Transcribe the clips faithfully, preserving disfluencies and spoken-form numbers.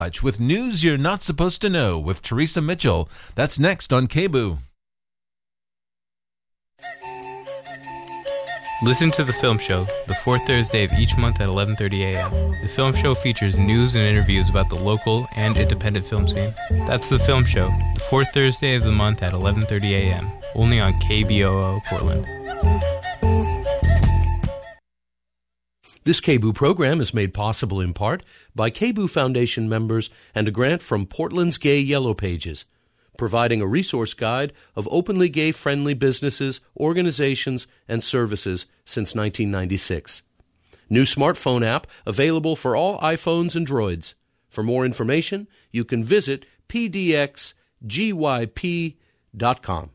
With news you're not supposed to know with Teresa Mitchell. That's next on K B O O. Listen to The Film Show, the fourth Thursday of each month at eleven thirty a.m. The Film Show features news and interviews about the local and independent film scene. That's The Film Show, the fourth Thursday of the month at eleven thirty a.m., only on K B O O Portland. This K B O O program is made possible in part by K B O O Foundation members and a grant from Portland's Gay Yellow Pages, providing a resource guide of openly gay-friendly businesses, organizations, and services since nineteen ninety-six. New smartphone app available for all iPhones and Droids. For more information, you can visit p d x g y p dot com.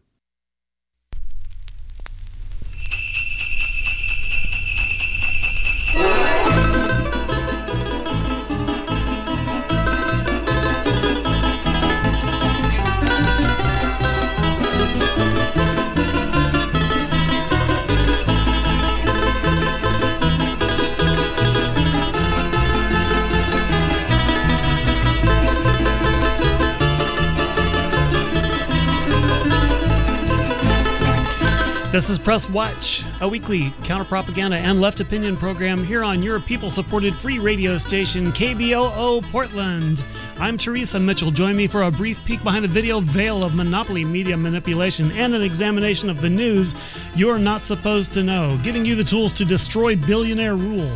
This is Press Watch, a weekly counter-propaganda and left opinion program here on your people-supported free radio station, K B O O Portland. I'm Teresa Mitchell. Join me for a brief peek behind the video veil of monopoly media manipulation and an examination of the news you're not supposed to know, giving you the tools to destroy billionaire rule.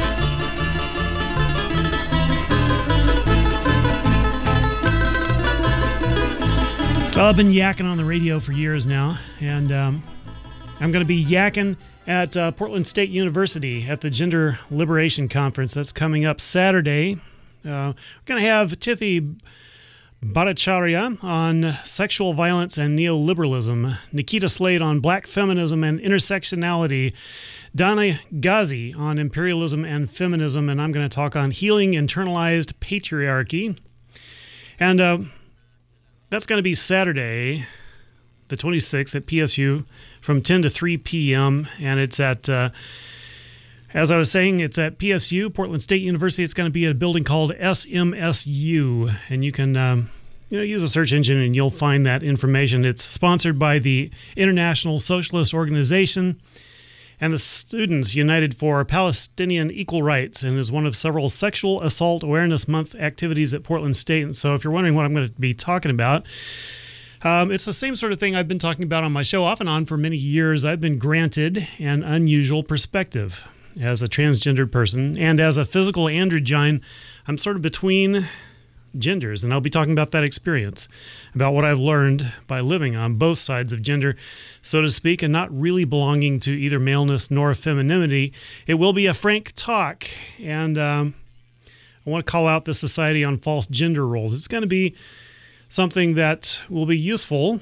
Well, I've been yakking on the radio for years now, and um, I'm going to be yakking at uh, Portland State University at the Gender Liberation Conference. That's coming up Saturday. Uh, we're going to have Tithi Bhattacharya on sexual violence and neoliberalism, Nikita Slade on black feminism and intersectionality, Dana Ghazi on imperialism and feminism, and I'm going to talk on healing internalized patriarchy. And uh, that's going to be Saturday, the twenty-sixth at P S U from ten to three p.m. And it's at, uh, as I was saying, it's at P S U, Portland State University. It's going to be at a building called S M S U. And you can um, you know, use a search engine and you'll find that information. It's sponsored by the International Socialist Organization and the Students United for Palestinian Equal Rights, and is one of several Sexual Assault Awareness Month activities at Portland State. And so if you're wondering what I'm going to be talking about, Um, it's the same sort of thing I've been talking about on my show off and on for many years. I've been granted an unusual perspective as a transgendered person, and as a physical androgyne, I'm sort of between genders, and I'll be talking about that experience, about what I've learned by living on both sides of gender, so to speak, and not really belonging to either maleness nor femininity. It will be a frank talk, and um, I want to call out the Society on False Gender Roles. It's going to be something that will be useful,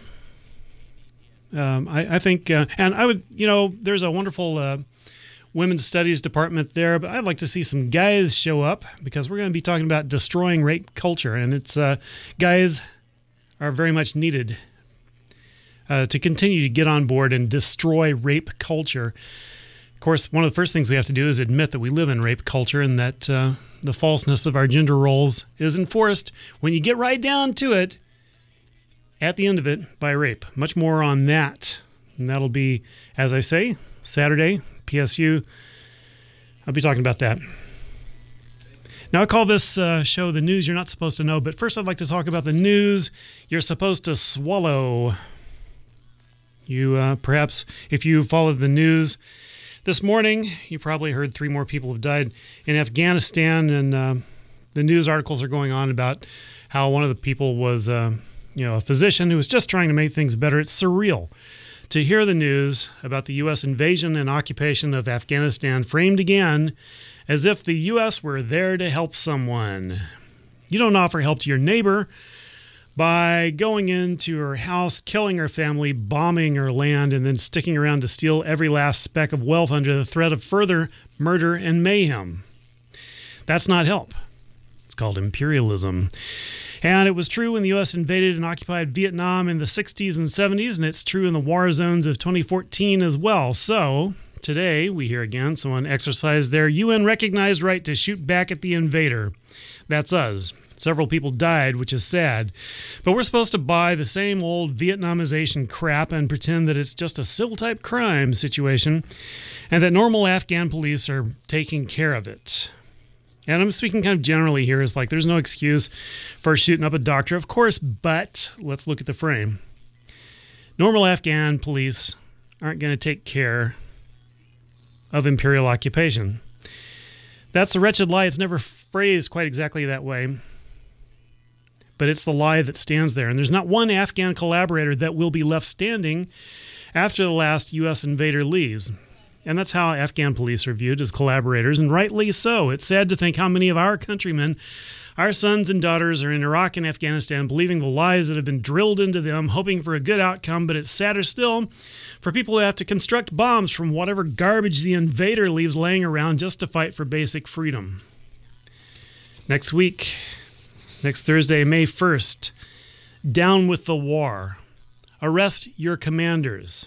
um, I, I think, uh, and I would, you know, there's a wonderful uh, women's studies department there, but I'd like to see some guys show up, because we're going to be talking about destroying rape culture, and it's uh, guys are very much needed uh, to continue to get on board and destroy rape culture. Of course, one of the first things we have to do is admit that we live in rape culture, and that uh, the falseness of our gender roles is enforced, when you get right down to it, at the end of it, by rape. Much more on that. And that'll be, as I say, Saturday, P S U. I'll be talking about that. Now, I call this uh, show The News You're Not Supposed to Know, but first I'd like to talk about the news you're supposed to swallow. You, uh, perhaps, if you followed the news this morning, you probably heard three more people have died in Afghanistan, and uh, the news articles are going on about how one of the people was, uh, you know, a physician who was just trying to make things better. It's surreal to hear the news about the U S invasion and occupation of Afghanistan framed again as if the U S were there to help someone. You don't offer help to your neighbor by going into her house, killing her family, bombing her land, and then sticking around to steal every last speck of wealth under the threat of further murder and mayhem. That's not help. It's called imperialism. And it was true when the U S invaded and occupied Vietnam in the sixties and seventies, and it's true in the war zones of twenty fourteen as well. So today, we hear again someone exercise their U N-recognized right to shoot back at the invader. That's us. Several people died, which is sad. But we're supposed to buy the same old Vietnamization crap and pretend that it's just a civil-type crime situation and that normal Afghan police are taking care of it. And I'm speaking kind of generally here. It's like there's no excuse for shooting up a doctor, of course, but let's look at the frame. Normal Afghan police aren't going to take care of imperial occupation. That's the wretched lie. It's never phrased quite exactly that way, but it's the lie that stands there. And there's not one Afghan collaborator that will be left standing after the last U S invader leaves. And that's how Afghan police are viewed, as collaborators, and rightly so. It's sad to think how many of our countrymen, our sons and daughters, are in Iraq and Afghanistan believing the lies that have been drilled into them, hoping for a good outcome. But it's sadder still for people who have to construct bombs from whatever garbage the invader leaves laying around just to fight for basic freedom. Next week, next Thursday, May first, down with the war. Arrest your commanders.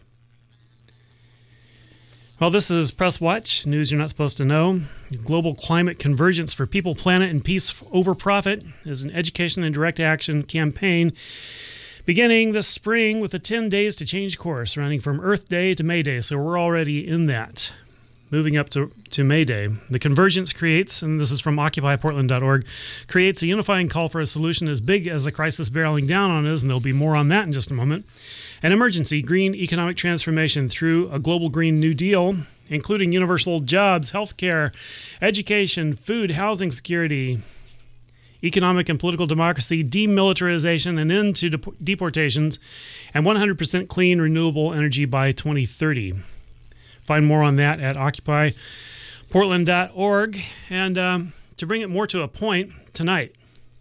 Well, this is Press Watch, news you're not supposed to know. Global Climate Convergence for People, Planet, and Peace Over Profit is an education and direct action campaign beginning this spring with a ten days to change course, running from Earth Day to May Day. So we're already in that, moving up to, to May Day. The Convergence creates, and this is from occupy portland dot org, creates a unifying call for a solution as big as the crisis barreling down on us, and there'll be more on that in just a moment. An emergency green economic transformation through a global Green New Deal, including universal jobs, healthcare, education, food, housing security, economic and political democracy, demilitarization, and end to dep- deportations, and one hundred percent clean, renewable energy by twenty thirty. Find more on that at occupy portland dot org. And um, to bring it more to a point, tonight,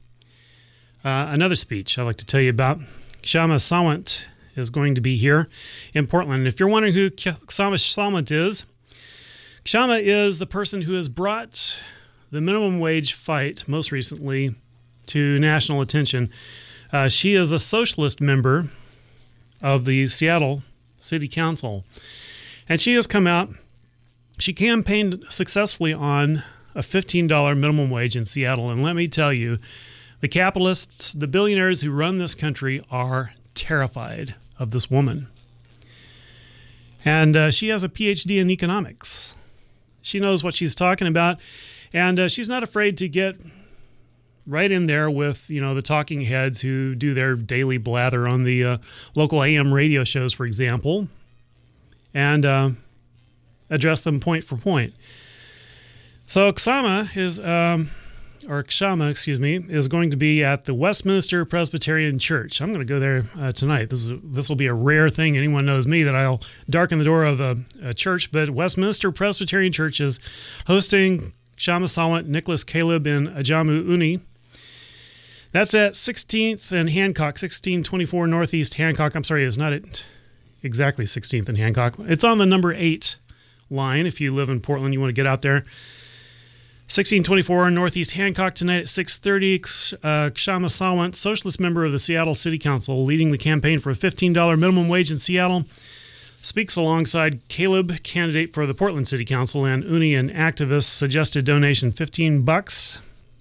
uh, another speech I'd like to tell you about. Kshama Sawant is going to be here in Portland. If you're wondering who Kshama Sawant is, Kshama is the person who has brought the minimum wage fight most recently to national attention. Uh, she is a socialist member of the Seattle City Council. And she has come out, she campaigned successfully on a fifteen dollars minimum wage in Seattle. And let me tell you, the capitalists, the billionaires who run this country are terrified of this woman. And uh, she has a P H D in economics. She knows what she's talking about. And uh, she's not afraid to get right in there with, you know, the talking heads who do their daily blather on the uh, local A M radio shows, for example, and uh, address them point for point. So Kshama is, um, or Kshama, excuse me, is going to be at the Westminster Presbyterian Church. I'm going to go there uh, tonight. This is this will be a rare thing. Anyone knows me that I'll darken the door of a, a church, but Westminster Presbyterian Church is hosting Kshama Sawant, Nicholas Caleb, and Ajamu Uni. That's at sixteenth and Hancock, sixteen twenty-four Northeast Hancock. I'm sorry, it's not at exactly sixteenth and Hancock. It's on the number eight line. If you live in Portland, you want to get out there. sixteen twenty-four Northeast Hancock tonight at six thirty. Uh, Kshama Sawant, socialist member of the Seattle City Council, leading the campaign for a fifteen dollars minimum wage in Seattle, speaks alongside Caleb, candidate for the Portland City Council, and Uni, an activist, suggested donation fifteen bucks.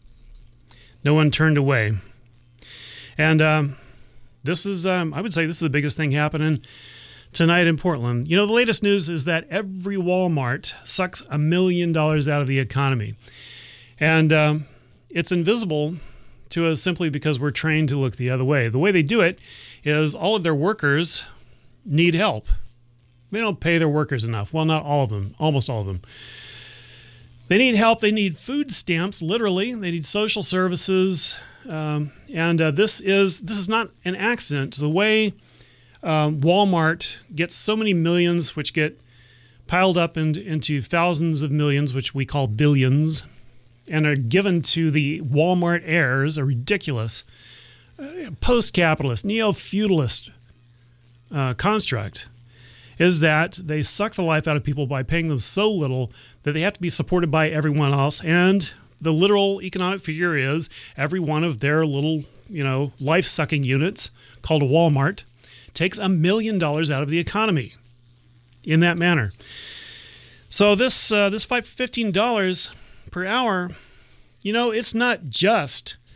No one turned away. And um, this is, um, I would say, this is the biggest thing happening tonight in Portland. You know, the latest news is that every Walmart sucks a million dollars out of the economy. And um, it's invisible to us simply because we're trained to look the other way. The way they do it is all of their workers need help. They don't pay their workers enough. Well, not all of them, almost all of them. They need help. They need food stamps, literally. They need social services. Um, and uh, this is this is not an accident. The way um, Walmart gets so many millions, which get piled up in, into thousands of millions, which we call billions, and are given to the Walmart heirs, a ridiculous uh, post-capitalist, neo-feudalist uh, construct, is that they suck the life out of people by paying them so little that they have to be supported by everyone else. And the literal economic figure is every one of their little, you know, life-sucking units, called a Walmart, takes a million dollars out of the economy in that manner. So this uh, this fifteen dollars per hour, you know, it's not just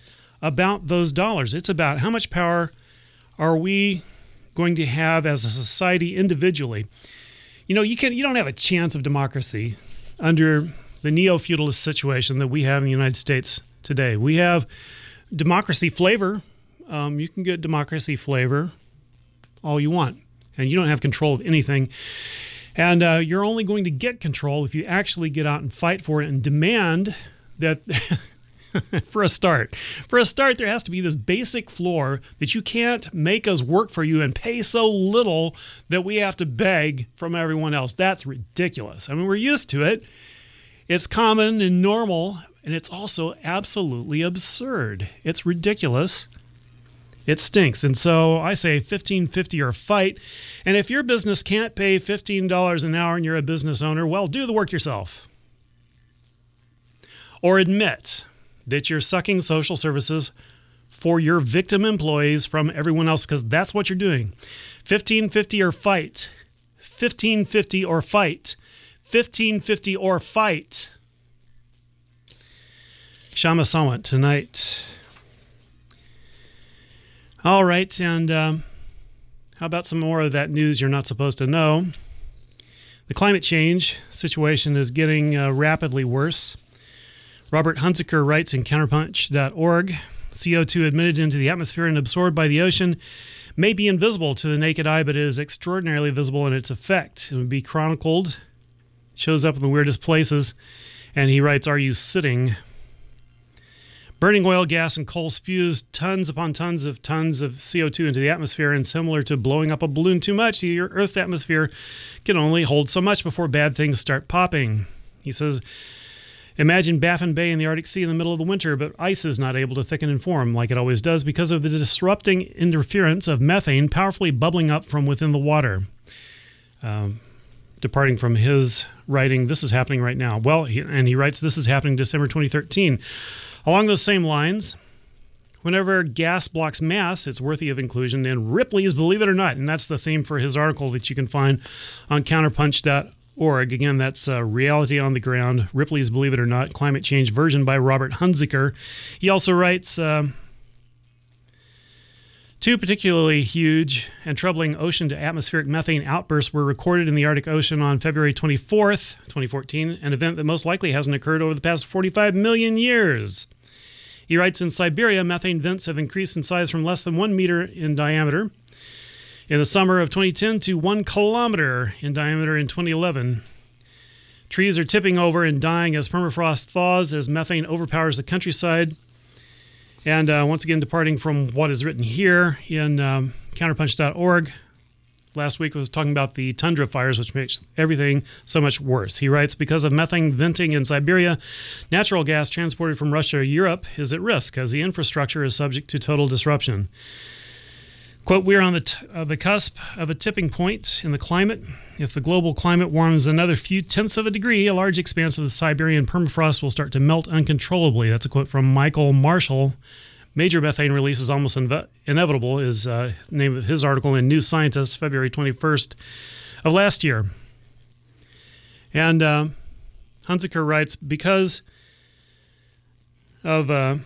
about those dollars. It's about how much power are we going to have as a society individually. You know, you can you don't have a chance of democracy under the neo-feudalist situation that we have in the United States today. We have democracy flavor. Um, you can get democracy flavor all you want, and you don't have control of anything. And uh, you're only going to get control if you actually get out and fight for it and demand that, for a start, for a start, there has to be this basic floor that you can't make us work for you and pay so little that we have to beg from everyone else. That's ridiculous. I mean, we're used to it. It's common and normal, and it's also absolutely absurd. It's ridiculous. It stinks. And so I say fifteen fifty or fight. And if your business can't pay fifteen dollars an hour and you're a business owner, well, do the work yourself. Or admit that you're sucking social services for your victim employees from everyone else, because that's what you're doing. fifteen fifty or fight. fifteen fifty or fight. fifteen fifty or fight. Kshama Sawant tonight. All right, and um, how about some more of that news you're not supposed to know? The climate change situation is getting uh, rapidly worse. Robert Hunziker writes in counterpunch dot org, C O two admitted into the atmosphere and absorbed by the ocean may be invisible to the naked eye, but it is extraordinarily visible in its effect. It would be chronicled, shows up in the weirdest places, and he writes, are you sitting? Burning oil, gas, and coal spews tons upon tons of tons of C O two into the atmosphere, and similar to blowing up a balloon too much, the Earth's atmosphere can only hold so much before bad things start popping. He says, imagine Baffin Bay in the Arctic Sea in the middle of the winter, but ice is not able to thicken and form like it always does because of the disrupting interference of methane powerfully bubbling up from within the water. Um, departing from his writing, this is happening right now. Well, he, and he writes, this is happening December twenty thirteen. Along those same lines, whenever gas blocks mass, it's worthy of inclusion in Ripley's Believe It or Not. And that's the theme for his article that you can find on counterpunch dot org. Again, that's uh, Reality on the Ground, Ripley's Believe It or Not, Climate Change version by Robert Hunziker. He also writes, uh, two particularly huge and troubling ocean to atmospheric methane outbursts were recorded in the Arctic Ocean on February twenty-fourth, twenty fourteen, an event that most likely hasn't occurred over the past forty-five million years. He writes, in Siberia, methane vents have increased in size from less than one meter in diameter in the summer of twenty ten to one kilometer in diameter in twenty eleven. Trees are tipping over and dying as permafrost thaws as methane overpowers the countryside. And uh, once again, departing from what is written here in um, counterpunch dot org, last week was talking about the tundra fires, which makes everything so much worse. He writes, because of methane venting in Siberia, natural gas transported from Russia to Europe is at risk as the infrastructure is subject to total disruption. Quote, we are on the, t- uh, the cusp of a tipping point in the climate. If the global climate warms another few tenths of a degree, a large expanse of the Siberian permafrost will start to melt uncontrollably. That's a quote from Michael Marshall. Major methane release is almost inve- inevitable is uh, the name of his article in New Scientist, February twenty-first of last year. And uh, Hunziker writes, because of... Uh,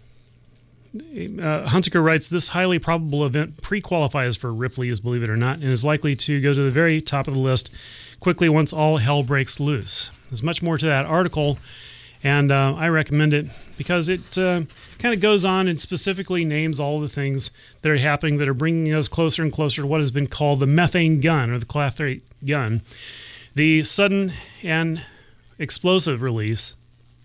Uh, Hunziker writes, this highly probable event pre-qualifies for Ripley's Believe It or Not and is likely to go to the very top of the list quickly once all hell breaks loose. There's much more to that article, and uh, I recommend it because it uh, kind of goes on and specifically names all the things that are happening that are bringing us closer and closer to what has been called the methane gun, or the clathrate gun, the sudden and explosive release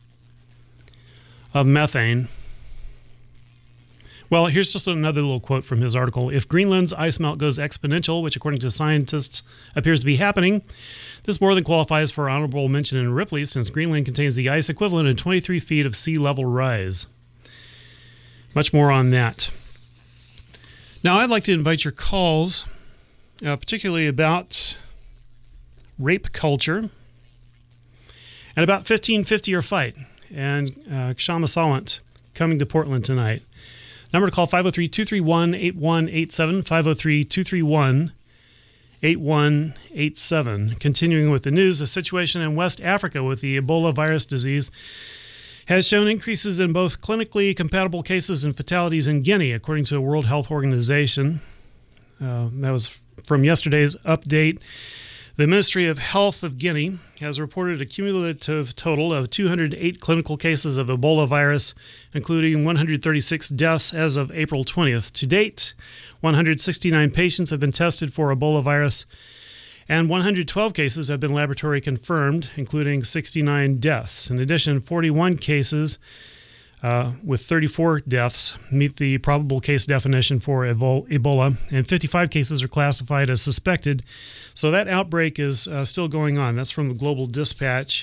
of methane. Well, here's just another little quote from his article. If Greenland's ice melt goes exponential, which according to scientists appears to be happening, this more than qualifies for honorable mention in Ripley, since Greenland contains the ice equivalent of twenty-three feet of sea level rise. Much more on that. Now, I'd like to invite your calls, uh, particularly about rape culture and about fifteen fifty or fight, and uh, Kshama Sawant coming to Portland tonight. Number to call, five oh three, two three one, eight one eight seven, five oh three, two three one, eight one eight seven. Continuing with the news, the situation in West Africa with the Ebola virus disease has shown increases in both clinically compatible cases and fatalities in Guinea, according to the World Health Organization. Uh, that was from yesterday's update. The Ministry of Health of Guinea has reported a cumulative total of two hundred eight clinical cases of Ebola virus, including one hundred thirty-six deaths as of April twentieth. To date, one hundred sixty-nine patients have been tested for Ebola virus, and one hundred twelve cases have been laboratory confirmed, including sixty-nine deaths. In addition, forty-one cases uh, with thirty-four deaths meet the probable case definition for Ebola, and fifty-five cases are classified as suspected. So that outbreak is uh, still going on. That's from the global dispatch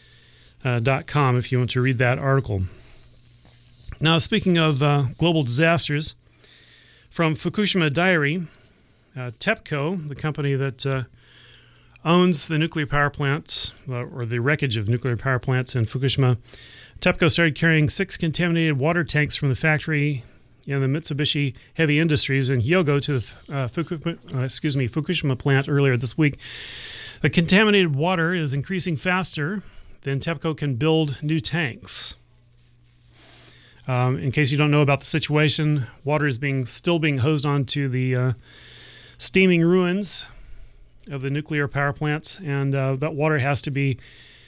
dot com uh, if you want to read that article. Now, speaking of uh, global disasters, from Fukushima Diary, uh, TEPCO, the company that uh, owns the nuclear power plants, uh, or the wreckage of nuclear power plants in Fukushima, TEPCO started carrying six contaminated water tanks from the factory in the Mitsubishi Heavy Industries in Hyogo to the uh, Fuku, uh, excuse me, Fukushima plant earlier this week. The contaminated water is increasing faster than TEPCO can build new tanks. Um, in case you don't know about the situation, water is being still being hosed onto the uh, steaming ruins of the nuclear power plants, and uh, that water has to be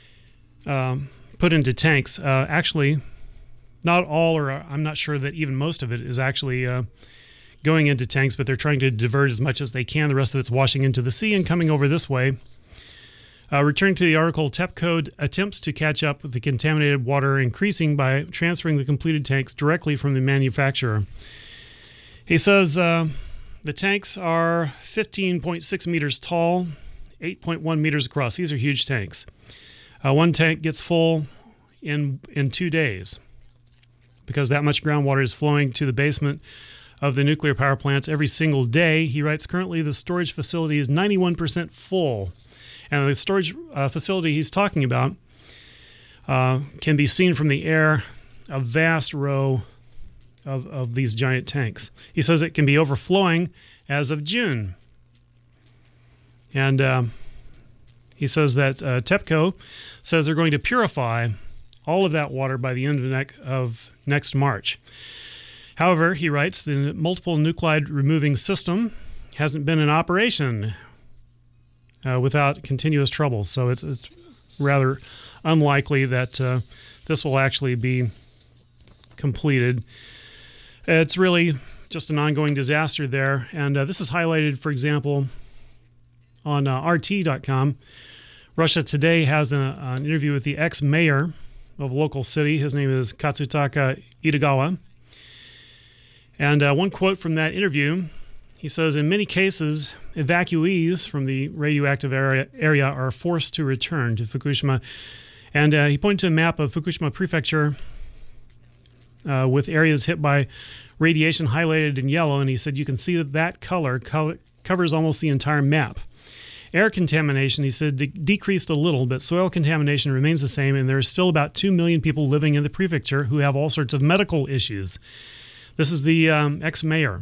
um, put into tanks. Uh, actually, not all, or I'm not sure that even most of it is actually uh, going into tanks, but they're trying to divert as much as they can. The rest of it's washing into the sea and coming over this way. Uh, returning to the article, TEPCO attempts to catch up with the contaminated water increasing by transferring the completed tanks directly from the manufacturer. He says uh, the tanks are fifteen point six meters tall, eight point one meters across. These are huge tanks. Uh, one tank gets full in in two days because that much groundwater is flowing to the basement of the nuclear power plants every single day. He writes, currently the storage facility is ninety-one percent full. And the storage uh, facility he's talking about uh, can be seen from the air, a vast row of, of these giant tanks. He says it can be overflowing as of June. And uh, he says that uh, TEPCO says they're going to purify all of that water by the end of, ne- of next March. However, he writes, the multiple nuclide removing system hasn't been in operation Uh, without continuous trouble. So it's, it's rather unlikely that uh, this will actually be completed. It's really just an ongoing disaster there. And uh, this is highlighted, for example, on uh, R T dot com. Russia Today has a, an interview with the ex-mayor of a local city. His name is Katsutaka Itagawa. And uh, one quote from that interview, he says, in many cases, evacuees from the radioactive area, area are forced to return to Fukushima. And uh, he pointed to a map of Fukushima Prefecture uh, with areas hit by radiation highlighted in yellow. And he said, you can see that that color co- covers almost the entire map. Air contamination, he said, de- decreased a little, but soil contamination remains the same. And there are still about two million people living in the prefecture who have all sorts of medical issues. This is the um, ex-mayor.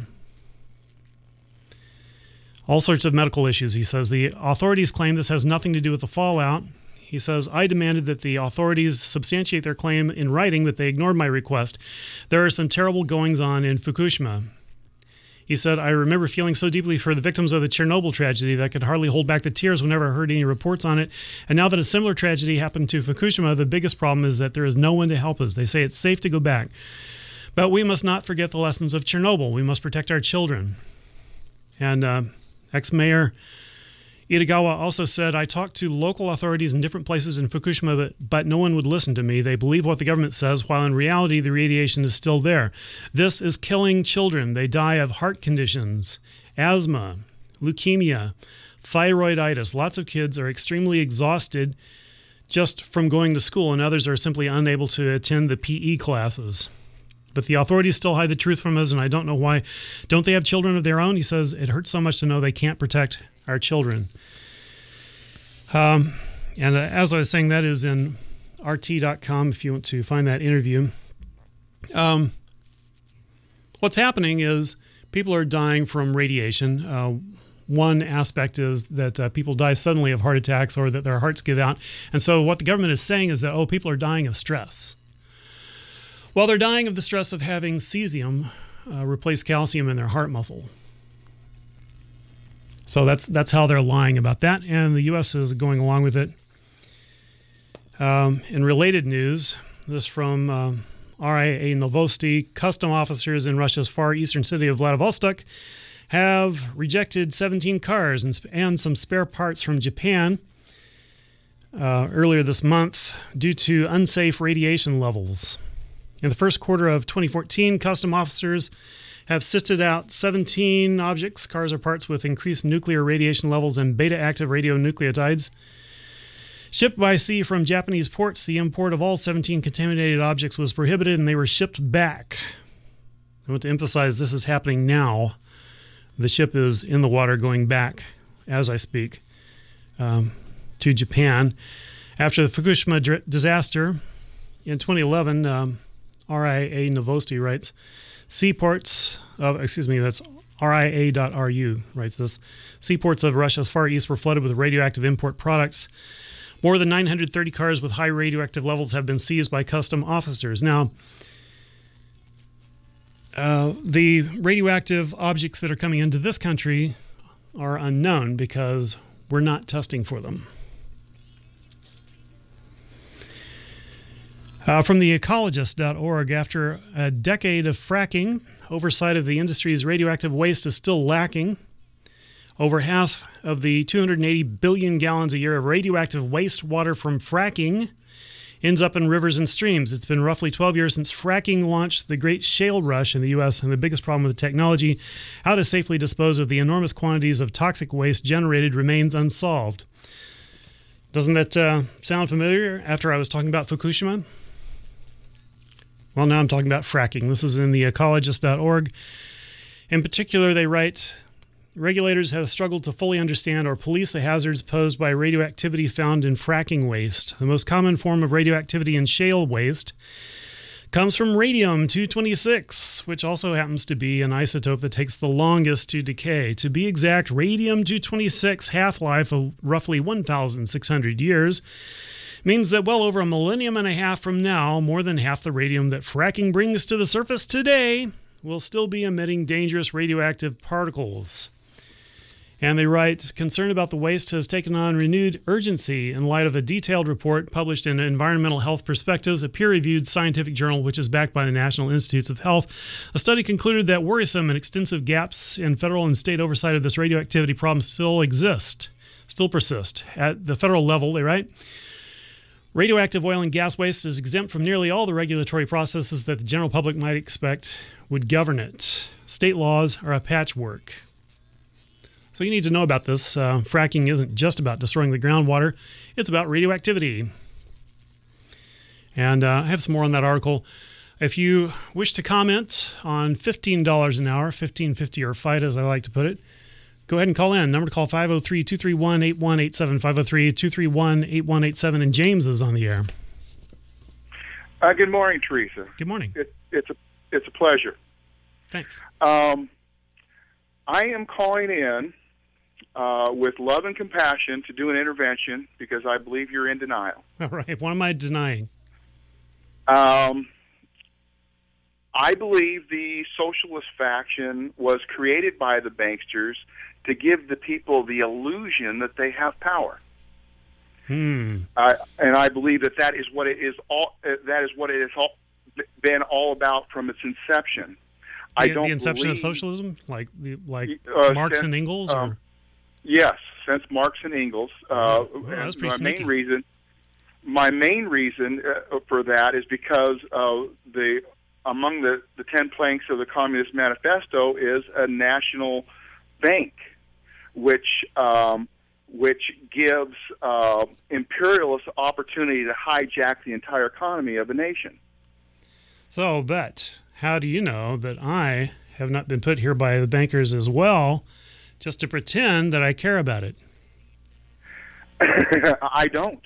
All sorts of medical issues, he says. The authorities claim this has nothing to do with the fallout. He says, I demanded that the authorities substantiate their claim in writing, but they ignored my request. There are some terrible goings-on in Fukushima. He said, I remember feeling so deeply for the victims of the Chernobyl tragedy that I could hardly hold back the tears whenever I heard any reports on it. And now that a similar tragedy happened to Fukushima, the biggest problem is that there is no one to help us. They say it's safe to go back. But we must not forget the lessons of Chernobyl. We must protect our children. And uh, ex-mayor Itagawa also said, I talked to local authorities in different places in Fukushima, but, but no one would listen to me. They believe what the government says, while in reality the radiation is still there. This is killing children. They die of heart conditions, asthma, leukemia, thyroiditis. Lots of kids are extremely exhausted just from going to school, and others are simply unable to attend the P E classes. But the authorities still hide the truth from us, and I don't know why. Don't they have children of their own? He says, it hurts so much to know they can't protect our children. Um, and uh, as I was saying, that is in R T dot com if you want to find that interview. Um, what's happening is people are dying from radiation. Uh, one aspect is that uh, people die suddenly of heart attacks or that their hearts give out. And so what the government is saying is that, oh, people are dying of stress. Well, they're dying of the stress of having cesium uh, replace calcium in their heart muscle. So that's that's how they're lying about that, and the U S is going along with it. Um, in related news, this from um, R I A Novosti, custom officers in Russia's far eastern city of Vladivostok have rejected seventeen cars and, and some spare parts from Japan uh, earlier this month due to unsafe radiation levels. In the first quarter of twenty fourteen, custom officers have sifted out seventeen objects, cars or parts with increased nuclear radiation levels and beta-active radionuclides. Shipped by sea from Japanese ports, the import of all seventeen contaminated objects was prohibited and they were shipped back. I want to emphasize this is happening now. The ship is in the water going back, as I speak, um, to Japan. After the Fukushima dr- disaster in twenty eleven, um, R I A Novosti writes, seaports of, excuse me, that's R I A dot R U writes this, seaports of Russia's Far East were flooded with radioactive import products. More than nine hundred thirty cars with high radioactive levels have been seized by custom officers. Now, uh, the radioactive objects that are coming into this country are unknown because we're not testing for them. Uh, from the ecologist dot org, after a decade of fracking, oversight of the industry's radioactive waste is still lacking. Over half of the two hundred eighty billion gallons a year of radioactive wastewater from fracking ends up in rivers and streams. It's been roughly twelve years since fracking launched the great shale rush in the U S, and the biggest problem with the technology, how to safely dispose of the enormous quantities of toxic waste generated, remains unsolved. Doesn't that uh, sound familiar after I was talking about Fukushima? Well, now I'm talking about fracking. This is in the ecologist dot org. In particular, they write, regulators have struggled to fully understand or police the hazards posed by radioactivity found in fracking waste. The most common form of radioactivity in shale waste comes from radium two twenty-six, which also happens to be an isotope that takes the longest to decay. To be exact, radium two twenty-six half-life of roughly one thousand six hundred years means that well over a millennium and a half from now, more than half the radium that fracking brings to the surface today will still be emitting dangerous radioactive particles. And they write, concern about the waste has taken on renewed urgency in light of a detailed report published in Environmental Health Perspectives, a peer-reviewed scientific journal which is backed by the National Institutes of Health. A study concluded that worrisome and extensive gaps in federal and state oversight of this radioactivity problem still exist, still persist. At the federal level, they write, radioactive oil and gas waste is exempt from nearly all the regulatory processes that the general public might expect would govern it. State laws are a patchwork. So you need to know about this. Uh, fracking isn't just about destroying the groundwater. It's about radioactivity. And uh, I have some more on that article. If you wish to comment on fifteen dollars an hour, fifteen fifty or fight as I like to put it, go ahead and call in. Number to call five oh three, two three one, eight one eight seven, five oh three, two three one, eight one eight seven. And James is on the air. Uh, good morning, Teresa. Good morning. It, it's, a, it's a pleasure. Thanks. Um, I am calling in Uh, with love and compassion to do an intervention because I believe you're in denial. All right. What am I denying? Um, I believe the socialist faction was created by the banksters to give the people the illusion that they have power. Hmm. Uh, and I believe that that is what it is. All uh, that is what it has all been all about from its inception. The, I don't the inception believe, of socialism, like the, like uh, Marx since, and Engels, um, or yes, since Marx and Engels. Uh, oh, that's pretty my sneaky. main reason, my main reason uh, for that is because uh, the among the, the ten planks of the Communist Manifesto is a national bank, which um, which gives uh, imperialists opportunity to hijack the entire economy of a nation. So, but how do you know that I have not been put here by the bankers as well, just to pretend that I care about it? I don't.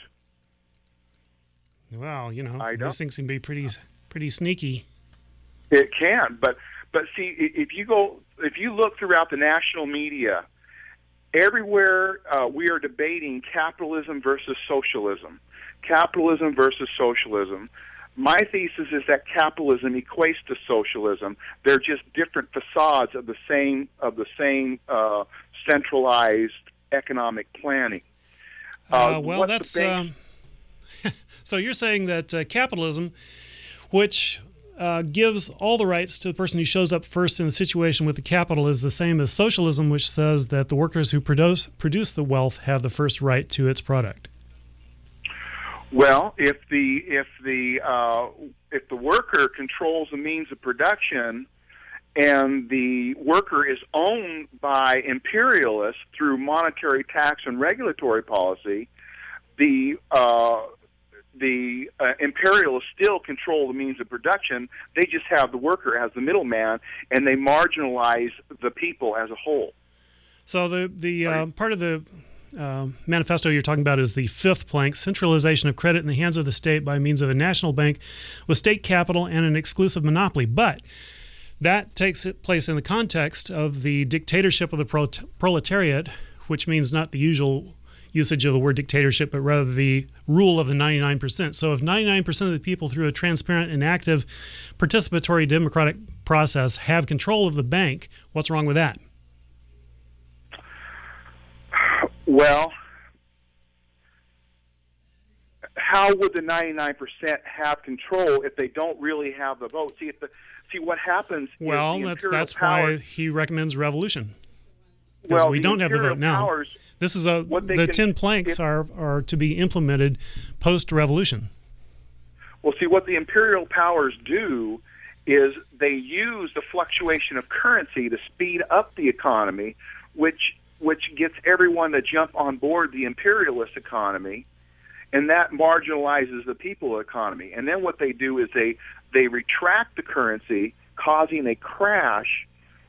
Well, you know, I don't. these things can be pretty, pretty sneaky. It can, but but see, if you go, if you look throughout the national media, everywhere uh, we are debating capitalism versus socialism, capitalism versus socialism. my thesis is that capitalism equates to socialism. They're just different facades of the same of the same uh, centralized economic planning. Uh, uh, well, that's um, so you're saying that uh, capitalism, which uh, gives all the rights to the person who shows up first in a situation with the capital, is the same as socialism, which says that the workers who produce produce the wealth have the first right to its product. Well, if the if the uh, if the worker controls the means of production, and the worker is owned by imperialists through monetary, tax, and regulatory policy, the uh, the uh, imperialists still control the means of production. They just have the worker as the middleman, and they marginalize the people as a whole. So the the uh, part of the Uh, manifesto you're talking about is the fifth plank, centralization of credit in the hands of the state by means of a national bank with state capital and an exclusive monopoly. But that takes place in the context of the dictatorship of the pro- proletariat, which means not the usual usage of the word dictatorship, but rather the rule of the ninety-nine percent. So if ninety-nine percent of the people through a transparent and active participatory democratic process have control of the bank, what's wrong with that? Well, how would the ninety-nine percent have control if they don't really have the vote? See, if the, see what happens. Well, is the that's that's powers, why he recommends revolution. Because well, we don't have the vote now. Powers, this is a the can, ten planks if, are are to be implemented post-revolution. Well, see, what the imperial powers do is they use the fluctuation of currency to speed up the economy, which which gets everyone to jump on board the imperialist economy, and that marginalizes the people economy. And then what they do is they they retract the currency, causing a crash,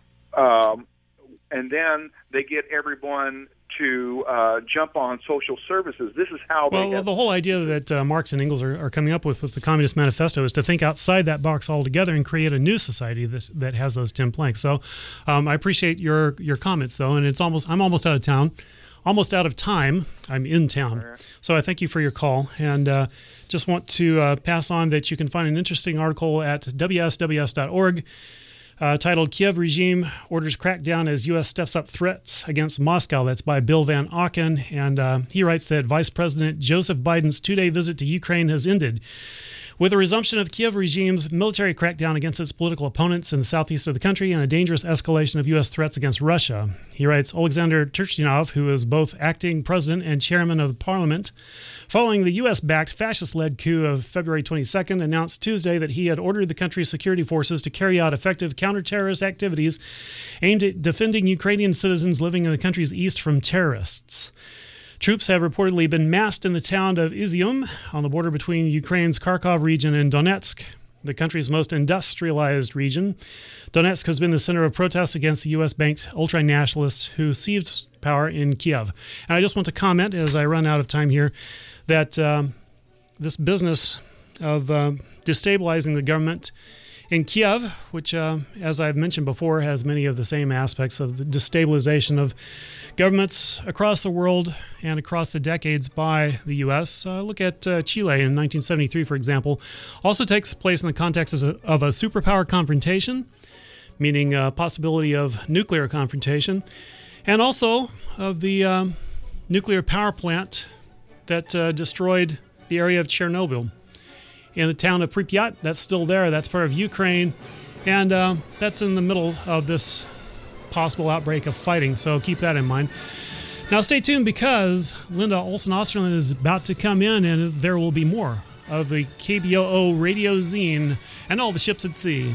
um, and then they get everyone to uh, jump on social services. This is how well, they well have, the whole idea that uh, Marx and Engels are, are coming up with with the Communist Manifesto is to think outside that box altogether and create a new society this, that has those ten planks. So um, I appreciate your your comments, though, and it's almost I'm almost out of town, almost out of time. I'm in town. So I thank you for your call, and uh, just want to uh, pass on that you can find an interesting article at w s w s dot org. Uh, titled Kiev Regime Orders Crackdown as U S Steps Up Threats Against Moscow. That's by Bill Van Auken. And uh, he writes that Vice President Joseph Biden's two-day visit to Ukraine has ended with the resumption of Kiev regime's military crackdown against its political opponents in the southeast of the country and a dangerous escalation of U S threats against Russia. He writes, Alexander Turchynov, who is both acting president and chairman of the parliament, following the U S-backed fascist-led coup of February twenty-second, announced Tuesday that he had ordered the country's security forces to carry out effective counter-terrorist activities aimed at defending Ukrainian citizens living in the country's east from terrorists. Troops have reportedly been massed in the town of Izium on the border between Ukraine's Kharkov region and Donetsk, the country's most industrialized region. Donetsk has been the center of protests against the U S-backed ultra-nationalists who seized power in Kiev. And I just want to comment, as I run out of time here, that um, this business of uh, destabilizing the government in Kiev, which, uh, as I've mentioned before, has many of the same aspects of the destabilization of governments across the world and across the decades by the U S. Uh, look at uh, Chile in nineteen seventy-three, for example. Also takes place in the context of a, of a superpower confrontation, meaning a possibility of nuclear confrontation, and also of the um, nuclear power plant that uh, destroyed the area of Chernobyl. In the town of Pripyat, that's still there. That's part of Ukraine. And uh, that's in the middle of this possible outbreak of fighting. So keep that in mind. Now stay tuned, because Linda Olson-Osterlund is about to come in, and there will be more of the K B O O Radio Zine and all the ships at sea.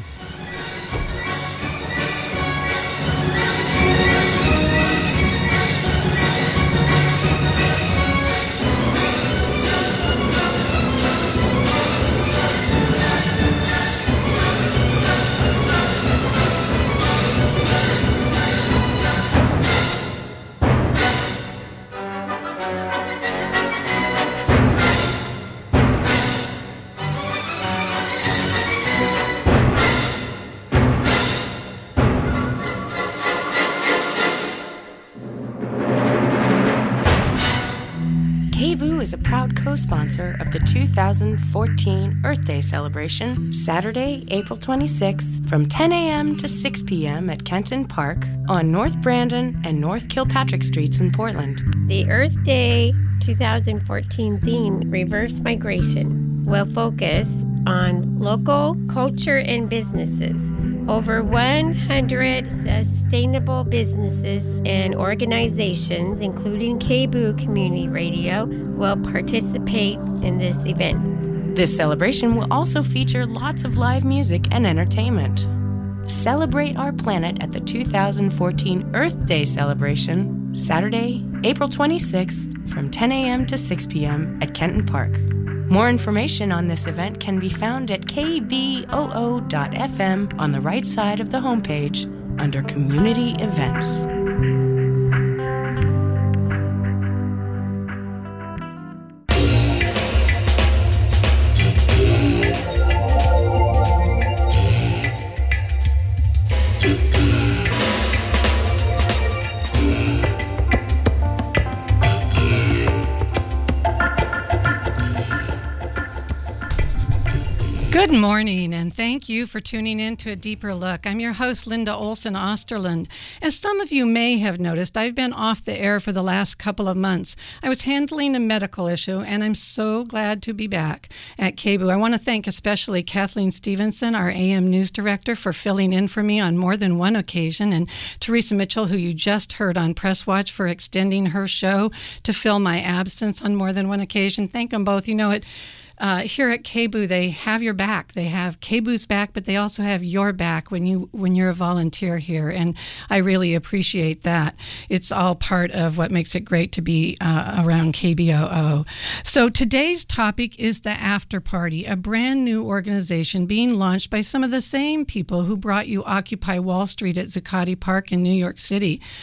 KBOO is a proud co-sponsor of the two thousand fourteen Earth Day celebration, Saturday, April twenty-sixth, from ten a.m. to six p.m. at Kenton Park on North Brandon and North Kilpatrick Streets in Portland. The Earth Day two thousand fourteen theme, Reverse Migration, will focus on local culture and businesses. Over one hundred sustainable businesses and organizations, including KBOO Community Radio, will participate in this event. This celebration will also feature lots of live music and entertainment. Celebrate our planet at the two thousand fourteen Earth Day celebration, Saturday, April twenty-sixth, from ten a.m. to six p.m. at Kenton Park. More information on this event can be found at k b o o dot f m on the right side of the homepage under Community Events. Good morning, and thank you for tuning in to A Deeper Look. I'm your host, Linda Olson Osterland. As some of you may have noticed, I've been off the air for the last couple of months. I was handling a medical issue, and I'm so glad to be back at KBOO. I want to thank especially Kathleen Stevenson, our A M News Director, for filling in for me on more than one occasion, and Teresa Mitchell, who you just heard on Press Watch, for extending her show to fill my absence on more than one occasion. Thank them both. You know it. Uh, here at KBOO, they have your back. They have KBOO's back, but they also have your back when you when you're a volunteer here, and I really appreciate that. It's all part of what makes it great to be uh, around K B O O. So today's topic is the After Party, a brand new organization being launched by some of the same people who brought you Occupy Wall Street at Zuccotti Park in New York City.